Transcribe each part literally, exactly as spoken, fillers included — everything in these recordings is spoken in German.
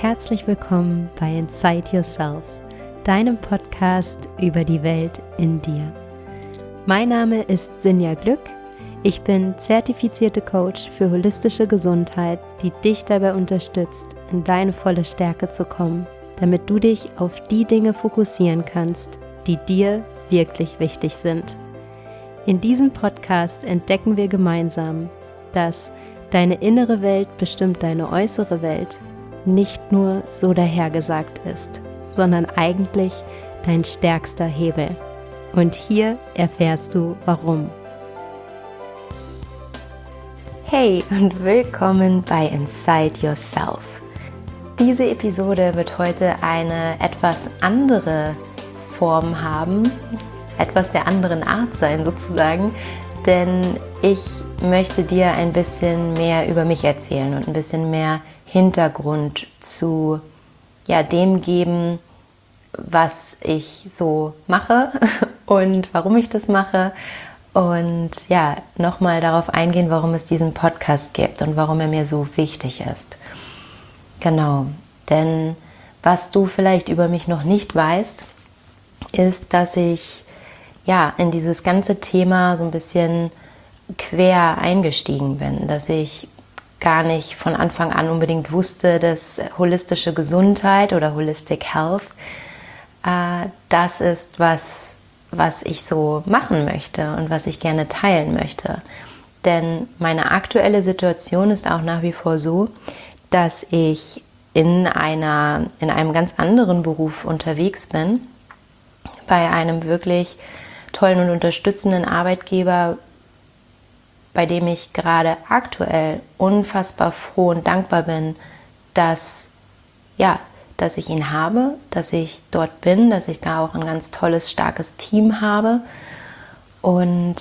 herzlich willkommen bei Inside Yourself, deinem Podcast über die Welt in dir. Mein Name ist Sinja Glück. Ich bin zertifizierte Coach für holistische Gesundheit, die dich dabei unterstützt, in deine volle Stärke zu kommen, damit du dich auf die Dinge fokussieren kannst, die dir wirklich wichtig sind. In diesem Podcast entdecken wir gemeinsam, dass deine innere Welt bestimmt deine äußere Welt nicht nur so dahergesagt ist, sondern eigentlich dein stärkster Hebel. Und hier erfährst du, warum. Hey und willkommen bei Inside Yourself. Diese Episode wird heute eine etwas andere Form haben, etwas der anderen Art sein sozusagen, denn ich möchte dir ein bisschen mehr über mich erzählen und ein bisschen mehr Hintergrund zu ja, dem geben, was ich so mache und warum ich das mache und ja, nochmal darauf eingehen, warum es diesen Podcast gibt und warum er mir so wichtig ist. Genau, denn was du vielleicht über mich noch nicht weißt, ist, dass ich ja in dieses ganze Thema so ein bisschen quer eingestiegen bin, dass ich gar nicht von Anfang an unbedingt wusste, dass holistische Gesundheit oder Holistic Health äh, das ist, was, was ich so machen möchte und was ich gerne teilen möchte. Denn meine aktuelle Situation ist auch nach wie vor so, dass ich in, einer, in einem ganz anderen Beruf unterwegs bin, bei einem wirklich tollen und unterstützenden Arbeitgeber, bei dem ich gerade aktuell unfassbar froh und dankbar bin, dass, ja, dass ich ihn habe, dass ich dort bin, dass ich da auch ein ganz tolles, starkes Team habe. Und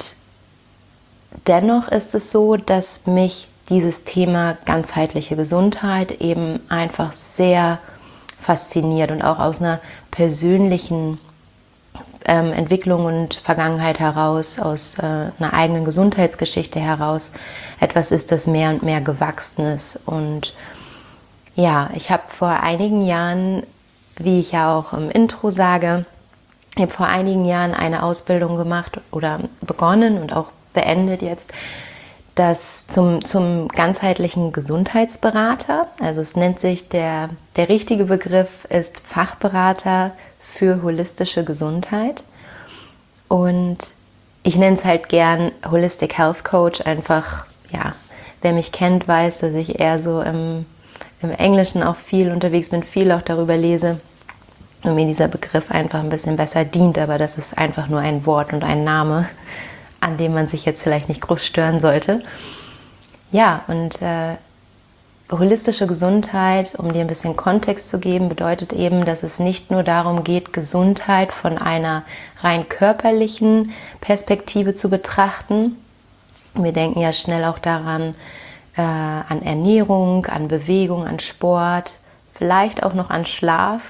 dennoch ist es so, dass mich dieses Thema ganzheitliche Gesundheit eben einfach sehr fasziniert und auch aus einer persönlichen Ähm, Entwicklung und Vergangenheit heraus, aus äh, einer eigenen Gesundheitsgeschichte heraus, etwas ist, das mehr und mehr gewachsen ist. Und ja, ich habe vor einigen Jahren, wie ich ja auch im Intro sage, ich habe vor einigen Jahren eine Ausbildung gemacht oder begonnen und auch beendet jetzt, das zum, zum ganzheitlichen Gesundheitsberater. Also es nennt sich, der, der richtige Begriff ist Fachberater für holistische Gesundheit und ich nenne es halt gern Holistic Health Coach, einfach, ja, wer mich kennt, weiß, dass ich eher so im, im Englischen auch viel unterwegs bin, viel auch darüber lese und mir dieser Begriff einfach ein bisschen besser dient, aber das ist einfach nur ein Wort und ein Name, an dem man sich jetzt vielleicht nicht groß stören sollte. Ja, und äh, holistische Gesundheit, um dir ein bisschen Kontext zu geben, bedeutet eben, dass es nicht nur darum geht, Gesundheit von einer rein körperlichen Perspektive zu betrachten. Wir denken ja schnell auch daran, äh, an Ernährung, an Bewegung, an Sport, vielleicht auch noch an Schlaf.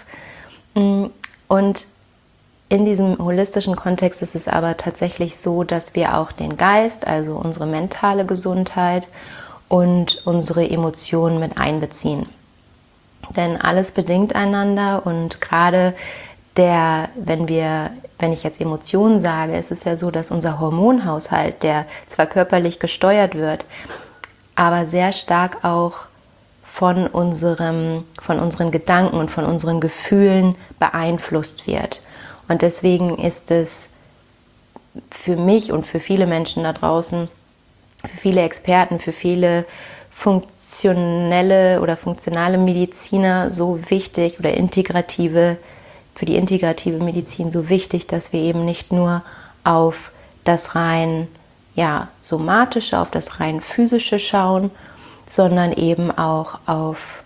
Und in diesem holistischen Kontext ist es aber tatsächlich so, dass wir auch den Geist, also unsere mentale Gesundheit, und unsere Emotionen mit einbeziehen. Denn alles bedingt einander und gerade der, wenn wir, wenn ich jetzt Emotionen sage, ist es ja so, dass unser Hormonhaushalt, der zwar körperlich gesteuert wird, aber sehr stark auch von unserem, von unseren Gedanken und von unseren Gefühlen beeinflusst wird. Und deswegen ist es für mich und für viele Menschen da draußen, für viele Experten, für viele funktionelle oder funktionale Mediziner so wichtig oder integrative, für die integrative Medizin so wichtig, dass wir eben nicht nur auf das rein ja, somatische, auf das rein physische schauen, sondern eben auch auf,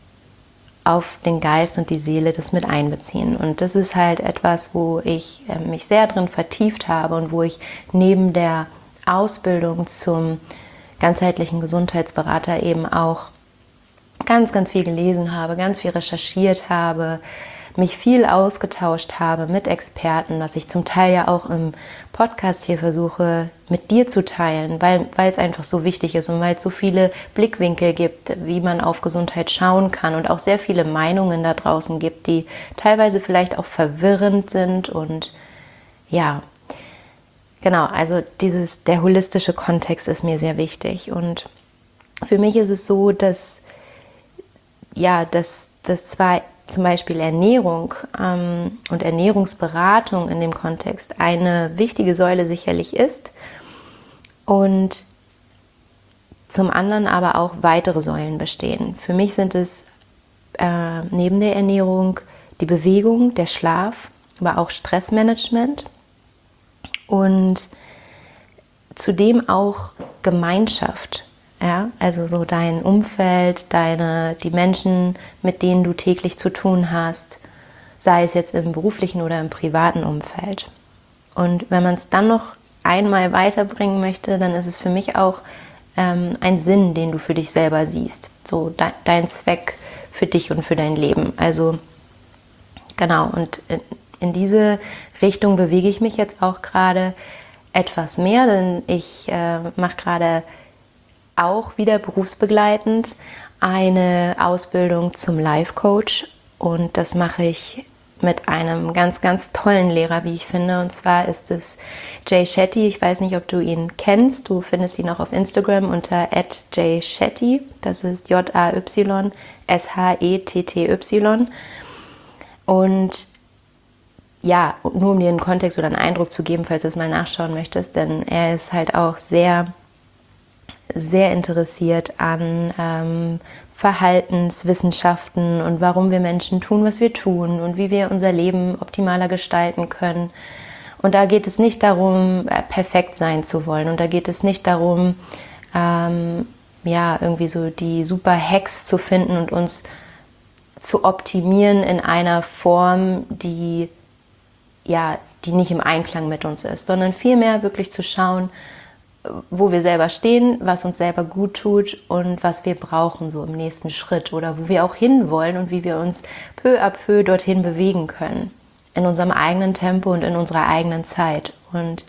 auf den Geist und die Seele das mit einbeziehen. Und das ist halt etwas, wo ich äh, mich sehr drin vertieft habe und wo ich neben der Ausbildung zum ganzheitlichen Gesundheitsberater eben auch ganz, ganz viel gelesen habe, ganz viel recherchiert habe, mich viel ausgetauscht habe mit Experten, was ich zum Teil ja auch im Podcast hier versuche mit dir zu teilen, weil, weil es einfach so wichtig ist und weil es so viele Blickwinkel gibt, wie man auf Gesundheit schauen kann und auch sehr viele Meinungen da draußen gibt, die teilweise vielleicht auch verwirrend sind und ja, genau, also dieses, der holistische Kontext ist mir sehr wichtig und für mich ist es so, dass ja, dass, dass zwar zum Beispiel Ernährung ähm, und Ernährungsberatung in dem Kontext eine wichtige Säule sicherlich ist und zum anderen aber auch weitere Säulen bestehen. Für mich sind es äh, neben der Ernährung die Bewegung, der Schlaf, aber auch Stressmanagement und zudem auch Gemeinschaft. Ja, also so dein Umfeld, deine, die Menschen, mit denen du täglich zu tun hast, sei es jetzt im beruflichen oder im privaten Umfeld. Und wenn man es dann noch einmal weiterbringen möchte, dann ist es für mich auch ähm, ein Sinn, den du für dich selber siehst. So de- dein Zweck für dich und für dein Leben. Also genau, und in, in diese Richtung bewege ich mich jetzt auch gerade etwas mehr, denn ich äh, mache gerade auch wieder berufsbegleitend eine Ausbildung zum Life Coach und das mache ich mit einem ganz, ganz tollen Lehrer, wie ich finde, und zwar ist es Jay Shetty. Ich weiß nicht, ob du ihn kennst, du findest ihn auch auf Instagram unter at jay shetty, das ist J A Y S H E T T Y und ja, nur um dir einen Kontext oder einen Eindruck zu geben, falls du es mal nachschauen möchtest, denn er ist halt auch sehr sehr interessiert an ähm, Verhaltenswissenschaften und warum wir Menschen tun, was wir tun und wie wir unser Leben optimaler gestalten können. Und da geht es nicht darum, perfekt sein zu wollen. Und da geht es nicht darum, ähm, ja, irgendwie so die super Hacks zu finden und uns zu optimieren in einer Form, die, ja, die nicht im Einklang mit uns ist, sondern vielmehr wirklich zu schauen, wo wir selber stehen, was uns selber gut tut und was wir brauchen so im nächsten Schritt oder wo wir auch hinwollen und wie wir uns peu à peu dorthin bewegen können, in unserem eigenen Tempo und in unserer eigenen Zeit. Und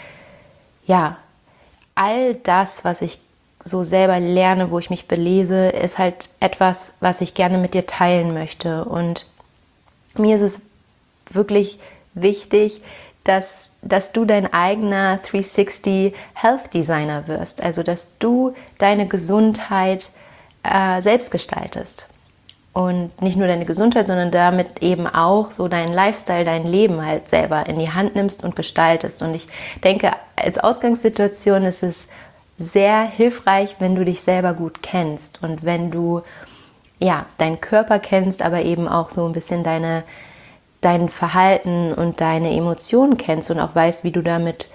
ja, all das, was ich so selber lerne, wo ich mich belese, ist halt etwas, was ich gerne mit dir teilen möchte. Und mir ist es wirklich wichtig, dass, dass du dein eigener dreihundertsechzig Health Designer wirst. Also, dass du deine Gesundheit äh, selbst gestaltest. Und nicht nur deine Gesundheit, sondern damit eben auch so deinen Lifestyle, dein Leben halt selber in die Hand nimmst und gestaltest. Und ich denke, als Ausgangssituation ist es sehr hilfreich, wenn du dich selber gut kennst und wenn du ja deinen Körper kennst, aber eben auch so ein bisschen deine dein Verhalten und deine Emotionen kennst und auch weißt, wie du damit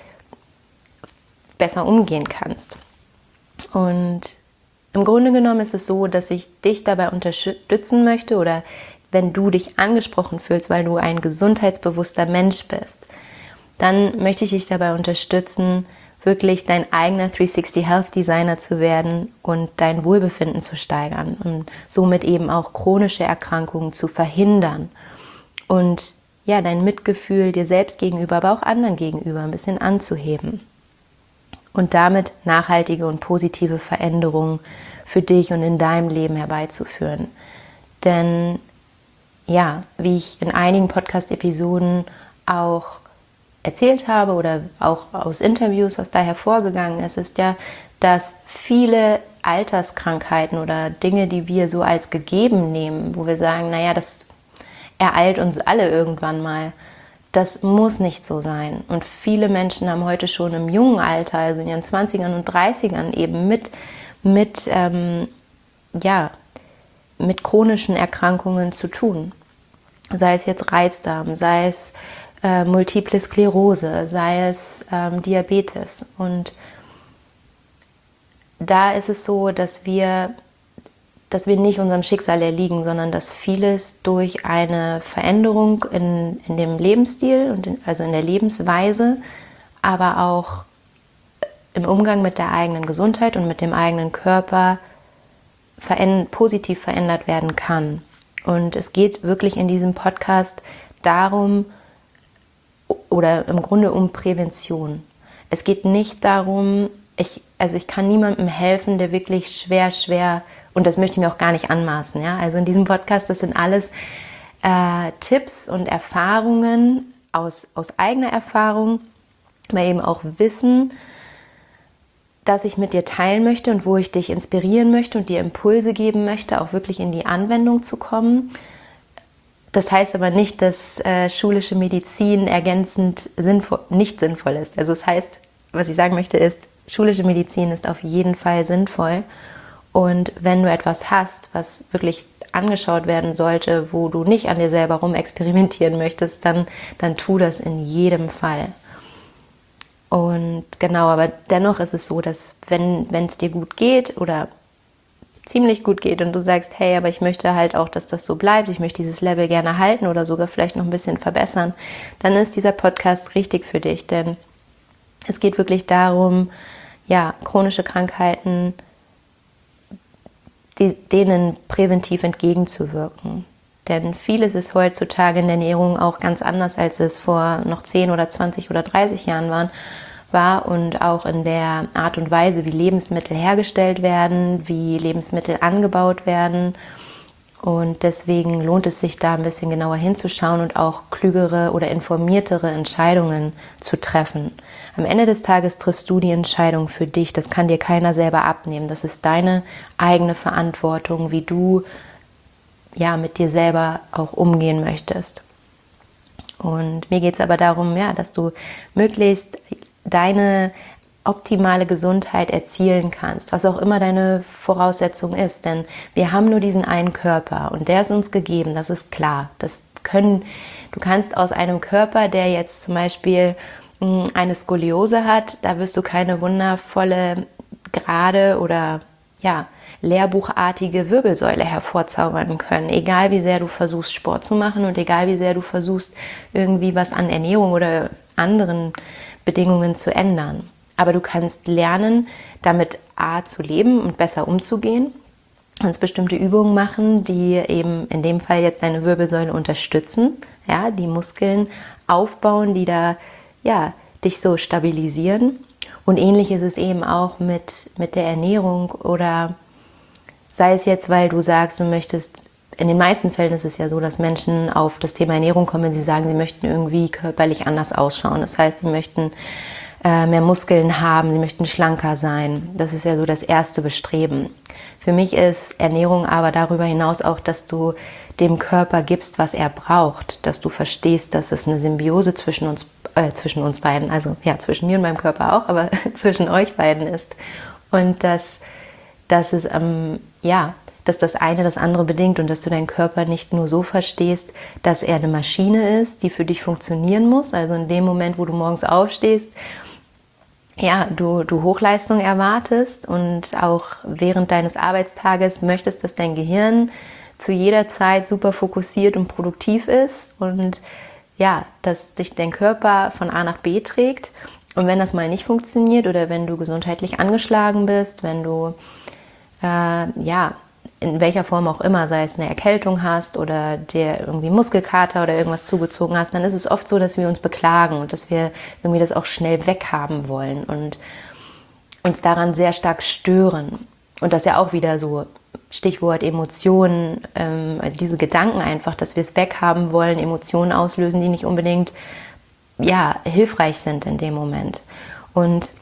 besser umgehen kannst. Und im Grunde genommen ist es so, dass ich dich dabei unterstützen möchte oder wenn du dich angesprochen fühlst, weil du ein gesundheitsbewusster Mensch bist, dann möchte ich dich dabei unterstützen, wirklich dein eigener dreihundertsechzig Health Designer zu werden und dein Wohlbefinden zu steigern und somit eben auch chronische Erkrankungen zu verhindern. Und ja, dein Mitgefühl dir selbst gegenüber, aber auch anderen gegenüber ein bisschen anzuheben. Und damit nachhaltige und positive Veränderungen für dich und in deinem Leben herbeizuführen. Denn ja, wie ich in einigen Podcast-Episoden auch erzählt habe oder auch aus Interviews, was da hervorgegangen ist, ist ja, dass viele Alterskrankheiten oder Dinge, die wir so als gegeben nehmen, wo wir sagen, naja, das ereilt uns alle irgendwann mal. Das muss nicht so sein. Und viele Menschen haben heute schon im jungen Alter, also in ihren zwanzigern und dreißigern, eben mit, mit, ähm, ja, mit chronischen Erkrankungen zu tun. Sei es jetzt Reizdarm, sei es äh, Multiple Sklerose, sei es ähm, Diabetes. Und da ist es so, dass wir dass wir nicht unserem Schicksal erliegen, sondern dass vieles durch eine Veränderung in, in dem Lebensstil, und in, also in der Lebensweise, aber auch im Umgang mit der eigenen Gesundheit und mit dem eigenen Körper veränd- positiv verändert werden kann. Und es geht wirklich in diesem Podcast darum, oder im Grunde um Prävention. Es geht nicht darum, ich, also ich kann niemandem helfen, der wirklich schwer, schwer, und das möchte ich mir auch gar nicht anmaßen. Ja? Also in diesem Podcast, das sind alles äh, Tipps und Erfahrungen aus, aus eigener Erfahrung, aber eben auch Wissen, das ich mit dir teilen möchte und wo ich dich inspirieren möchte und dir Impulse geben möchte, auch wirklich in die Anwendung zu kommen. Das heißt aber nicht, dass äh, schulische Medizin ergänzend sinnvoll, nicht sinnvoll ist. Also das heißt, was ich sagen möchte ist, schulische Medizin ist auf jeden Fall sinnvoll. Und wenn du etwas hast, was wirklich angeschaut werden sollte, wo du nicht an dir selber rumexperimentieren möchtest, dann, dann tu das in jedem Fall. Und genau, aber dennoch ist es so, dass wenn wenn es dir gut geht oder ziemlich gut geht und du sagst, hey, aber ich möchte halt auch, dass das so bleibt, ich möchte dieses Level gerne halten oder sogar vielleicht noch ein bisschen verbessern, dann ist dieser Podcast richtig für dich, denn es geht wirklich darum, ja, chronische Krankheiten, die, denen präventiv entgegenzuwirken. Denn vieles ist heutzutage in der Ernährung auch ganz anders, als es vor noch zehn oder zwanzig oder dreißig Jahren waren, war und auch in der Art und Weise, wie Lebensmittel hergestellt werden, wie Lebensmittel angebaut werden. Und deswegen lohnt es sich, da ein bisschen genauer hinzuschauen und auch klügere oder informiertere Entscheidungen zu treffen. Am Ende des Tages triffst du die Entscheidung für dich. Das kann dir keiner selber abnehmen. Das ist deine eigene Verantwortung, wie du ja, mit dir selber auch umgehen möchtest. Und mir geht es aber darum, ja, dass du möglichst deine optimale Gesundheit erzielen kannst, was auch immer deine Voraussetzung ist. Denn wir haben nur diesen einen Körper und der ist uns gegeben, das ist klar. Das können, du kannst aus einem Körper, der jetzt zum Beispiel mh, eine Skoliose hat, da wirst du keine wundervolle, gerade oder ja, lehrbuchartige Wirbelsäule hervorzaubern können. Egal wie sehr du versuchst, Sport zu machen und egal wie sehr du versuchst, irgendwie was an Ernährung oder anderen Bedingungen zu ändern. Aber du kannst lernen, damit A zu leben und besser umzugehen, und bestimmte Übungen machen, die eben in dem Fall jetzt deine Wirbelsäule unterstützen, ja, die Muskeln aufbauen, die da ja, dich so stabilisieren. Und ähnlich ist es eben auch mit, mit der Ernährung oder sei es jetzt, weil du sagst, du möchtest, in den meisten Fällen ist es ja so, dass Menschen auf das Thema Ernährung kommen, wenn sie sagen, sie möchten irgendwie körperlich anders ausschauen. Das heißt, sie möchten äh, mehr Muskeln haben, sie möchten schlanker sein. Das ist ja so das erste Bestreben. Für mich ist Ernährung aber darüber hinaus auch, dass du dem Körper gibst, was er braucht, dass du verstehst, dass es eine Symbiose zwischen uns, äh, zwischen uns beiden, also ja, zwischen mir und meinem Körper auch, aber zwischen euch beiden ist. Und dass, dass es, ähm, ja, dass das eine das andere bedingt und dass du deinen Körper nicht nur so verstehst, dass er eine Maschine ist, die für dich funktionieren muss. Also in dem Moment, wo du morgens aufstehst, ja, du, du Hochleistung erwartest und auch während deines Arbeitstages möchtest, dass dein Gehirn zu jeder Zeit super fokussiert und produktiv ist und ja, dass sich dein Körper von A nach B trägt. Und wenn das mal nicht funktioniert oder wenn du gesundheitlich angeschlagen bist, wenn du äh, ja, in welcher Form auch immer, sei es eine Erkältung hast oder dir irgendwie Muskelkater oder irgendwas zugezogen hast, dann ist es oft so, dass wir uns beklagen und dass wir irgendwie das auch schnell weghaben wollen und uns daran sehr stark stören. Und das ist ja auch wieder so, Stichwort Emotionen, ähm, diese Gedanken einfach, dass wir es weghaben wollen, Emotionen auslösen, die nicht unbedingt ja, hilfreich sind in dem Moment. Und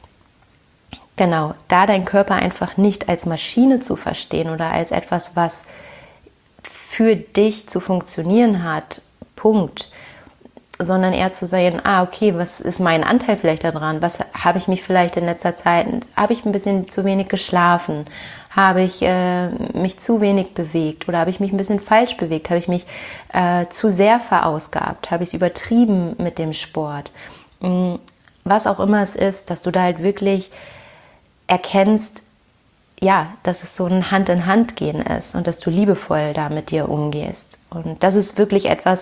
genau, da dein Körper einfach nicht als Maschine zu verstehen oder als etwas, was für dich zu funktionieren hat, Punkt, sondern eher zu sehen, ah, okay, was ist mein Anteil vielleicht daran? Was habe ich mich vielleicht in letzter Zeit, habe ich ein bisschen zu wenig geschlafen? Habe ich äh, mich zu wenig bewegt oder habe ich mich ein bisschen falsch bewegt? Habe ich mich äh, zu sehr verausgabt? Habe ich es übertrieben mit dem Sport? Was auch immer es ist, dass du da halt wirklich erkennst, ja, dass es so ein Hand-in-Hand-Gehen ist und dass du liebevoll da mit dir umgehst. Und das ist wirklich etwas,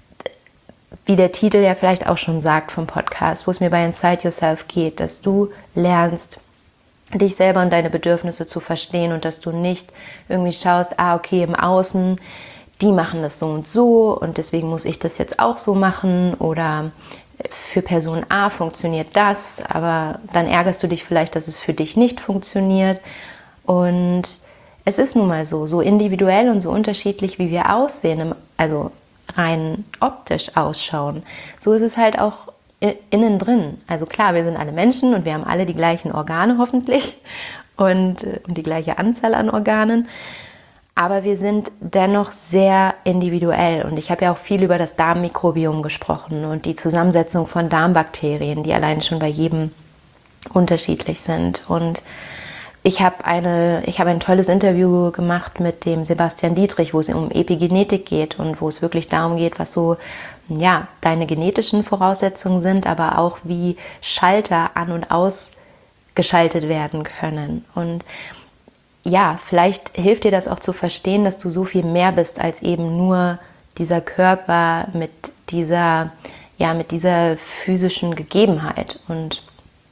wie der Titel ja vielleicht auch schon sagt vom Podcast, wo es mir bei Inside Yourself geht, dass du lernst, dich selber und deine Bedürfnisse zu verstehen und dass du nicht irgendwie schaust, ah, okay, im Außen, die machen das so und so und deswegen muss ich das jetzt auch so machen, oder für Person A funktioniert das, aber dann ärgerst du dich vielleicht, dass es für dich nicht funktioniert. Und es ist nun mal so, so individuell und so unterschiedlich, wie wir aussehen, also rein optisch ausschauen, so ist es halt auch innen drin. Also klar, wir sind alle Menschen und wir haben alle die gleichen Organe hoffentlich und, und die gleiche Anzahl an Organen. Aber wir sind dennoch sehr individuell. Und ich habe ja auch viel über das Darmmikrobiom gesprochen und die Zusammensetzung von Darmbakterien, die allein schon bei jedem unterschiedlich sind. Und ich habe eine, ich habe ein tolles Interview gemacht mit dem Sebastian Dietrich, wo es um Epigenetik geht und wo es wirklich darum geht, was so ja, deine genetischen Voraussetzungen sind, aber auch wie Schalter an- und ausgeschaltet werden können. Und ja, vielleicht hilft dir das auch zu verstehen, dass du so viel mehr bist als eben nur dieser Körper mit dieser, ja, mit dieser physischen Gegebenheit. Und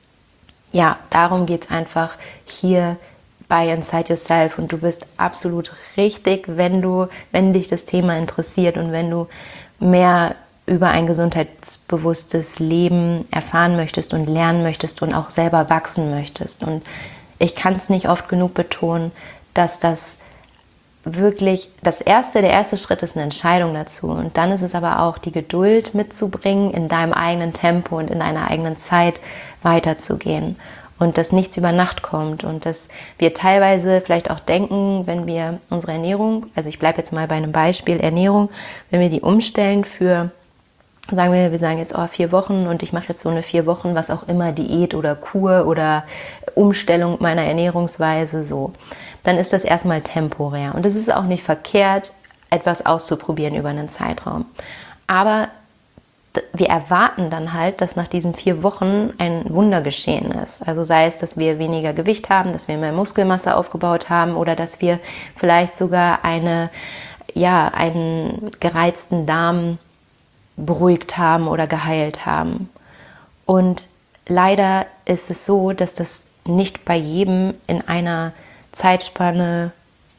ja, darum geht es einfach hier bei Inside Yourself. Und du bist absolut richtig, wenn du, wenn dich das Thema interessiert und wenn du mehr über ein gesundheitsbewusstes Leben erfahren möchtest und lernen möchtest und auch selber wachsen möchtest. Und ich kann es nicht oft genug betonen, dass das wirklich das erste, der erste Schritt ist eine Entscheidung dazu. Und dann ist es aber auch die Geduld mitzubringen, in deinem eigenen Tempo und in deiner eigenen Zeit weiterzugehen. Und dass nichts über Nacht kommt und dass wir teilweise vielleicht auch denken, wenn wir unsere Ernährung, also ich bleibe jetzt mal bei einem Beispiel Ernährung, wenn wir die umstellen für, sagen wir, wir sagen jetzt, oh, vier Wochen und ich mache jetzt so eine vier Wochen, was auch immer, Diät oder Kur oder Umstellung meiner Ernährungsweise so, dann ist das erstmal temporär. Und es ist auch nicht verkehrt, etwas auszuprobieren über einen Zeitraum. Aber wir erwarten dann halt, dass nach diesen vier Wochen ein Wunder geschehen ist. Also sei es, dass wir weniger Gewicht haben, dass wir mehr Muskelmasse aufgebaut haben oder dass wir vielleicht sogar eine, ja, einen gereizten Darm beruhigt haben oder geheilt haben. Und leider ist es so, dass das nicht bei jedem in einer Zeitspanne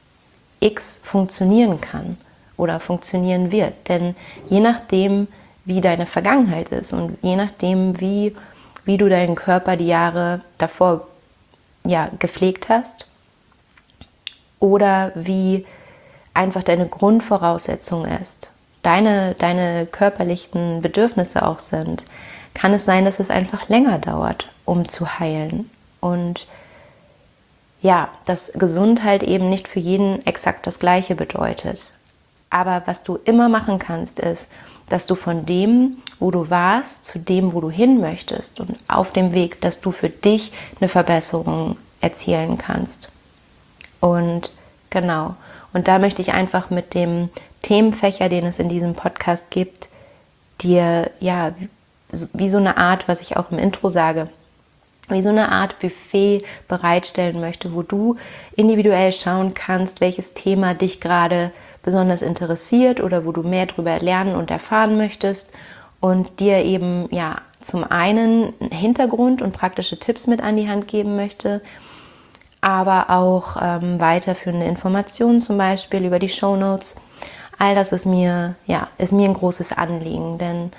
X funktionieren kann oder funktionieren wird. Denn je nachdem, wie deine Vergangenheit ist und je nachdem, wie, wie du deinen Körper die Jahre davor ja, gepflegt hast oder wie einfach deine Grundvoraussetzung ist, deine, deine körperlichen Bedürfnisse auch sind, kann es sein, dass es einfach länger dauert, um zu heilen. Und ja, dass Gesundheit eben nicht für jeden exakt das Gleiche bedeutet. Aber was du immer machen kannst, ist, dass du von dem, wo du warst, zu dem, wo du hin möchtest und auf dem Weg, dass du für dich eine Verbesserung erzielen kannst. Und genau, und da möchte ich einfach mit dem Themenfächer, den es in diesem Podcast gibt, dir, ja, wie so eine Art, was ich auch im Intro sage, wie so eine Art Buffet bereitstellen möchte, wo du individuell schauen kannst, welches Thema dich gerade besonders interessiert oder wo du mehr darüber lernen und erfahren möchtest und dir eben ja zum einen Hintergrund und praktische Tipps mit an die Hand geben möchte, aber auch ähm, weiterführende Informationen zum Beispiel über die Shownotes. All das ist mir, ja, ist mir ein großes Anliegen, denn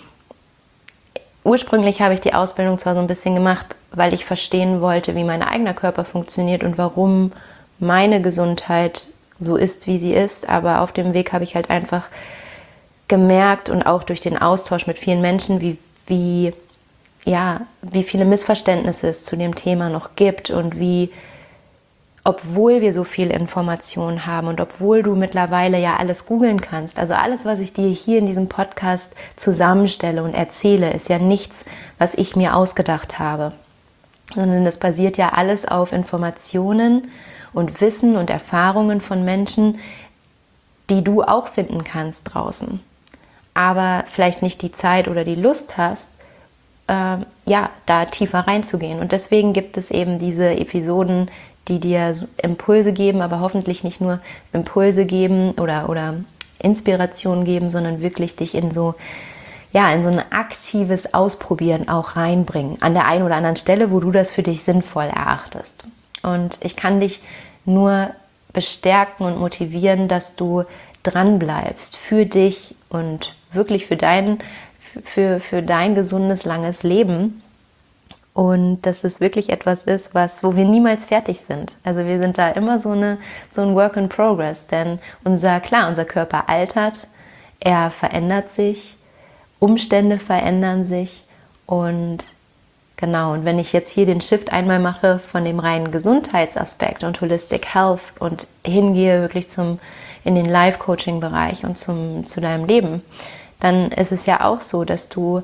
ursprünglich habe ich die Ausbildung zwar so ein bisschen gemacht, weil ich verstehen wollte, wie mein eigener Körper funktioniert und warum meine Gesundheit so ist, wie sie ist, aber auf dem Weg habe ich halt einfach gemerkt und auch durch den Austausch mit vielen Menschen, wie, wie, ja, wie viele Missverständnisse es zu dem Thema noch gibt und wie, obwohl wir so viel Information haben und obwohl du mittlerweile ja alles googeln kannst, also alles, was ich dir hier in diesem Podcast zusammenstelle und erzähle, ist ja nichts, was ich mir ausgedacht habe, sondern das basiert ja alles auf Informationen und Wissen und Erfahrungen von Menschen, die du auch finden kannst draußen. Aber vielleicht nicht die Zeit oder die Lust hast, äh, ja, da tiefer reinzugehen. Und deswegen gibt es eben diese Episoden, die dir Impulse geben, aber hoffentlich nicht nur Impulse geben oder, oder Inspiration geben, sondern wirklich dich in so, ja, in so ein aktives Ausprobieren auch reinbringen. An der einen oder anderen Stelle, wo du das für dich sinnvoll erachtest. Und ich kann dich nur bestärken und motivieren, dass du dran bleibst für dich und wirklich für dein, für, für dein gesundes, langes Leben. Und dass es wirklich etwas ist, was, wo wir niemals fertig sind. Also wir sind da immer so, eine, so ein Work in Progress, denn unser, klar, unser Körper altert, er verändert sich, Umstände verändern sich und genau, und wenn ich jetzt hier den Shift einmal mache von dem reinen Gesundheitsaspekt und Holistic Health und hingehe wirklich zum, in den Life-Coaching-Bereich und zum, zu deinem Leben, dann ist es ja auch so, dass du,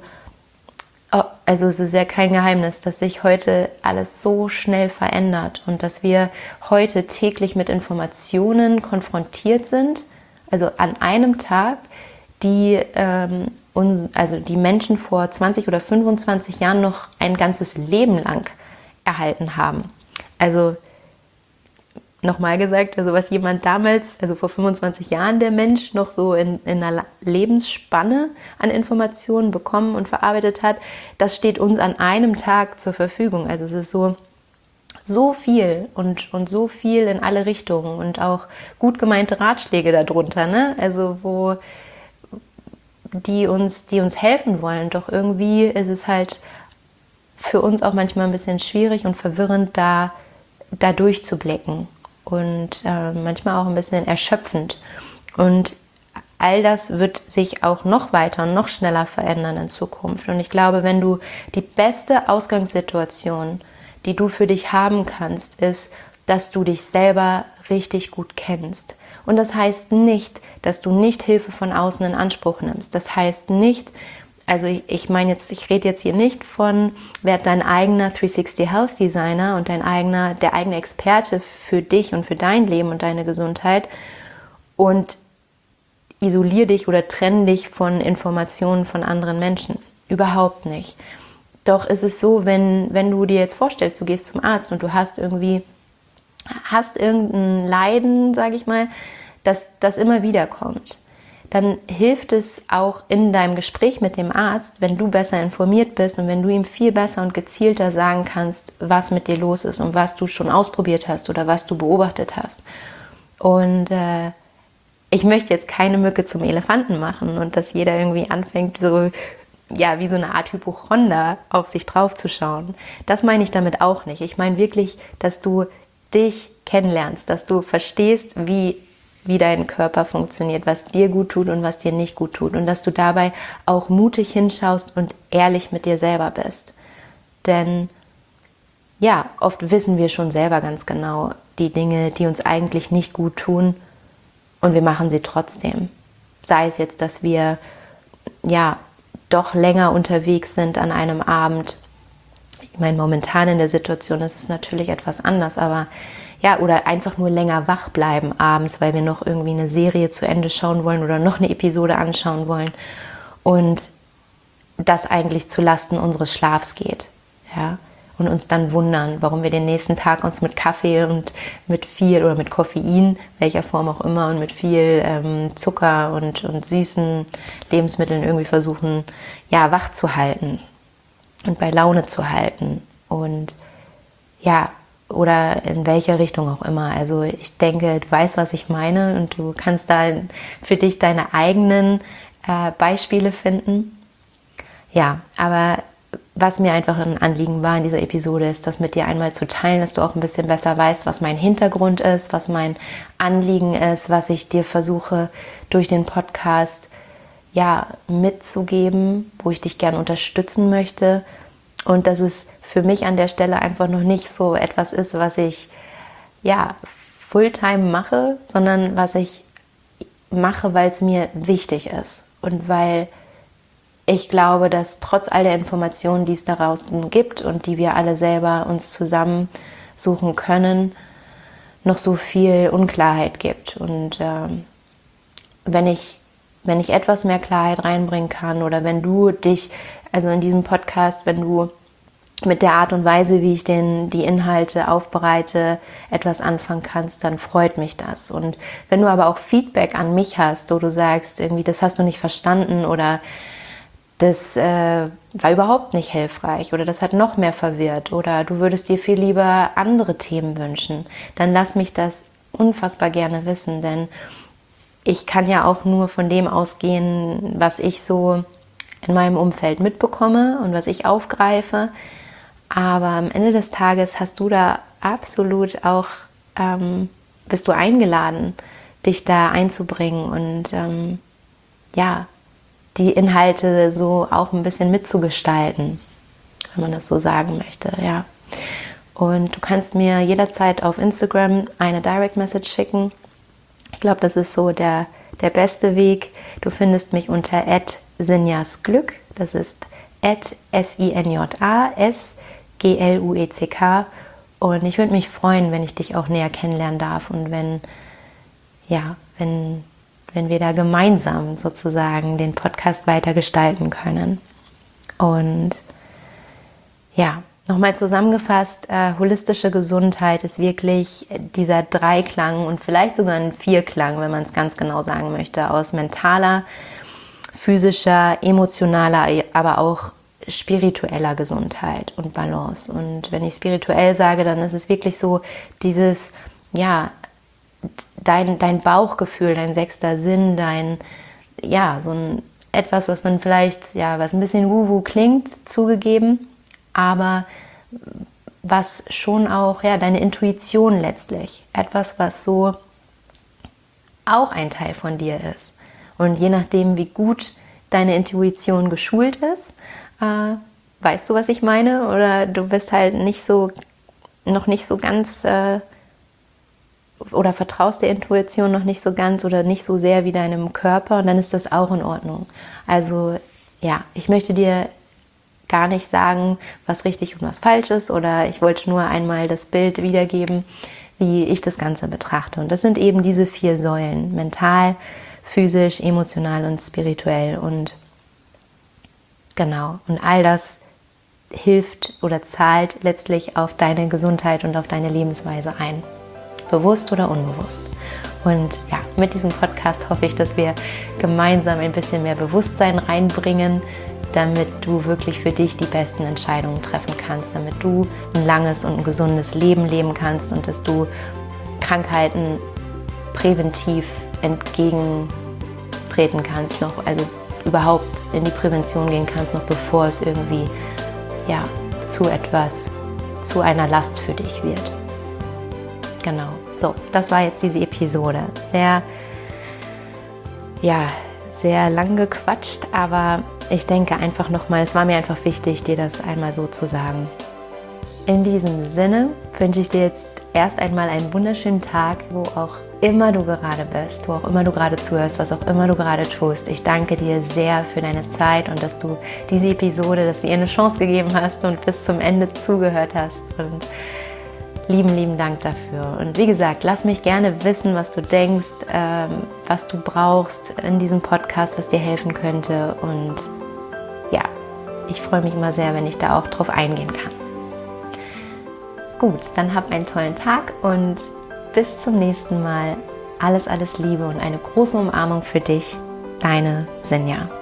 also es ist ja kein Geheimnis, dass sich heute alles so schnell verändert und dass wir heute täglich mit Informationen konfrontiert sind, also an einem Tag, die ähm, uns, also die Menschen vor zwanzig oder fünfundzwanzig Jahren noch ein ganzes Leben lang erhalten haben. Also nochmal gesagt, also was jemand damals, also vor fünfundzwanzig Jahren der Mensch noch so in, in einer Lebensspanne an Informationen bekommen und verarbeitet hat, das steht uns an einem Tag zur Verfügung. Also es ist so, so viel und, und so viel in alle Richtungen und auch gut gemeinte Ratschläge darunter, ne? Also wo die uns, die uns helfen wollen. Doch irgendwie ist es halt für uns auch manchmal ein bisschen schwierig und verwirrend, da, da durchzublicken und äh, manchmal auch ein bisschen erschöpfend. Und all das wird sich auch noch weiter und noch schneller verändern in Zukunft. Und ich glaube, wenn du die beste Ausgangssituation, die du für dich haben kannst, ist, dass du dich selber richtig gut kennst. Und das heißt nicht, dass du nicht Hilfe von außen in Anspruch nimmst. Das heißt nicht, also ich, ich meine jetzt, ich rede jetzt hier nicht von, werd dein eigener dreihundertsechzig Health Designer und dein eigener, der eigene Experte für dich und für dein Leben und deine Gesundheit und isolier dich oder trenn dich von Informationen von anderen Menschen. Überhaupt nicht. Doch ist es so, wenn, wenn du dir jetzt vorstellst, du gehst zum Arzt und du hast irgendwie hast irgendein Leiden, sage ich mal, dass das immer wieder kommt, dann hilft es auch in deinem Gespräch mit dem Arzt, wenn du besser informiert bist und wenn du ihm viel besser und gezielter sagen kannst, was mit dir los ist und was du schon ausprobiert hast oder was du beobachtet hast. Und äh, ich möchte jetzt keine Mücke zum Elefanten machen und dass jeder irgendwie anfängt, so ja, wie so eine Art Hypochonder auf sich drauf zu schauen. Das meine ich damit auch nicht. Ich meine wirklich, dass du dich kennenlernst, dass du verstehst, wie, wie dein Körper funktioniert, was dir gut tut und was dir nicht gut tut und dass du dabei auch mutig hinschaust und ehrlich mit dir selber bist. Denn ja, oft wissen wir schon selber ganz genau die Dinge, die uns eigentlich nicht gut tun und wir machen sie trotzdem. Sei es jetzt, dass wir ja doch länger unterwegs sind an einem Abend. Ich meine, momentan in der Situation ist es natürlich etwas anders, aber ja, oder einfach nur länger wach bleiben abends, weil wir noch irgendwie eine Serie zu Ende schauen wollen oder noch eine Episode anschauen wollen und das eigentlich zu Lasten unseres Schlafs geht, ja, und uns dann wundern, warum wir den nächsten Tag uns mit Kaffee und mit viel oder mit Koffein, welcher Form auch immer, und mit viel ähm, Zucker und, und süßen Lebensmitteln irgendwie versuchen, ja, wach zu halten und bei Laune zu halten und ja, oder in welche Richtung auch immer. Also ich denke, du weißt, was ich meine und du kannst da für dich deine eigenen äh, Beispiele finden. Ja, aber was mir einfach ein Anliegen war in dieser Episode, ist, das mit dir einmal zu teilen, dass du auch ein bisschen besser weißt, was mein Hintergrund ist, was mein Anliegen ist, was ich dir versuche durch den Podcast ja, mitzugeben, wo ich dich gerne unterstützen möchte. Und dass es für mich an der Stelle einfach noch nicht so etwas ist, was ich ja, Fulltime mache, sondern was ich mache, weil es mir wichtig ist und weil ich glaube, dass trotz all der Informationen, die es daraus gibt und die wir alle selber uns zusammensuchen können, noch so viel Unklarheit gibt. Und ähm, wenn ich, wenn ich etwas mehr Klarheit reinbringen kann oder wenn du dich, also in diesem Podcast, wenn du mit der Art und Weise, wie ich den, die Inhalte aufbereite, etwas anfangen kannst, dann freut mich das. Und wenn du aber auch Feedback an mich hast, wo du sagst, irgendwie, das hast du nicht verstanden oder das äh, war überhaupt nicht hilfreich oder das hat noch mehr verwirrt oder du würdest dir viel lieber andere Themen wünschen, dann lass mich das unfassbar gerne wissen, denn ich kann ja auch nur von dem ausgehen, was ich so in meinem Umfeld mitbekomme und was ich aufgreife. Aber am Ende des Tages hast du da absolut auch, ähm, bist du eingeladen, dich da einzubringen und ähm, ja, die Inhalte so auch ein bisschen mitzugestalten, wenn man das so sagen möchte, ja. Und du kannst mir jederzeit auf Instagram eine Direct Message schicken. Ich glaube, das ist so der, der beste Weg. Du findest mich unter at sinjasglück. Das ist at S I N J A S G L U E C K. Und ich würde mich freuen, wenn ich dich auch näher kennenlernen darf und wenn, ja, wenn, wenn wir da gemeinsam sozusagen den Podcast weiter gestalten können. Und ja, nochmal zusammengefasst, äh, holistische Gesundheit ist wirklich dieser Dreiklang und vielleicht sogar ein Vierklang, wenn man es ganz genau sagen möchte, aus mentaler, physischer, emotionaler, aber auch spiritueller Gesundheit und Balance. Und wenn ich spirituell sage, dann ist es wirklich so dieses, ja, dein, dein Bauchgefühl, dein sechster Sinn, dein, ja, so ein etwas, was man vielleicht, ja, was ein bisschen wuhu klingt, zugegeben, aber was schon auch, ja, deine Intuition letztlich, etwas, was so auch ein Teil von dir ist. Und je nachdem, wie gut deine Intuition geschult ist, äh, weißt du, was ich meine? Oder du bist halt nicht so, noch nicht so ganz, äh, oder vertraust der Intuition noch nicht so ganz oder nicht so sehr wie deinem Körper, und dann ist das auch in Ordnung. Also ja, ich möchte dir gar nicht sagen, was richtig und was falsch ist, oder ich wollte nur einmal das Bild wiedergeben, wie ich das Ganze betrachte. Und das sind eben diese vier Säulen: mental, physisch, emotional und spirituell. Und genau, und all das hilft oder zahlt letztlich auf deine Gesundheit und auf deine Lebensweise ein. Bewusst oder unbewusst. Und ja, mit diesem Podcast hoffe ich, dass wir gemeinsam ein bisschen mehr Bewusstsein reinbringen, damit du wirklich für dich die besten Entscheidungen treffen kannst, damit du ein langes und ein gesundes Leben leben kannst und dass du Krankheiten präventiv entgegentreten kannst, noch, also überhaupt in die Prävention gehen kannst, noch bevor es irgendwie ja, zu etwas, zu einer Last für dich wird. Genau, so, das war jetzt diese Episode. Sehr, ja, sehr lang gequatscht, aber ich denke einfach nochmal, es war mir einfach wichtig, dir das einmal so zu sagen. In diesem Sinne wünsche ich dir jetzt erst einmal einen wunderschönen Tag, wo auch immer du gerade bist, wo auch immer du gerade zuhörst, was auch immer du gerade tust. Ich danke dir sehr für deine Zeit und dass du diese Episode, dass du ihr eine Chance gegeben hast und bis zum Ende zugehört hast. Und lieben, lieben Dank dafür. Und wie gesagt, lass mich gerne wissen, was du denkst, ähm, was du brauchst in diesem Podcast, was dir helfen könnte. Und ja, ich freue mich immer sehr, wenn ich da auch drauf eingehen kann. Gut, dann hab einen tollen Tag und bis zum nächsten Mal. Alles, alles Liebe und eine große Umarmung für dich. Deine Sinja.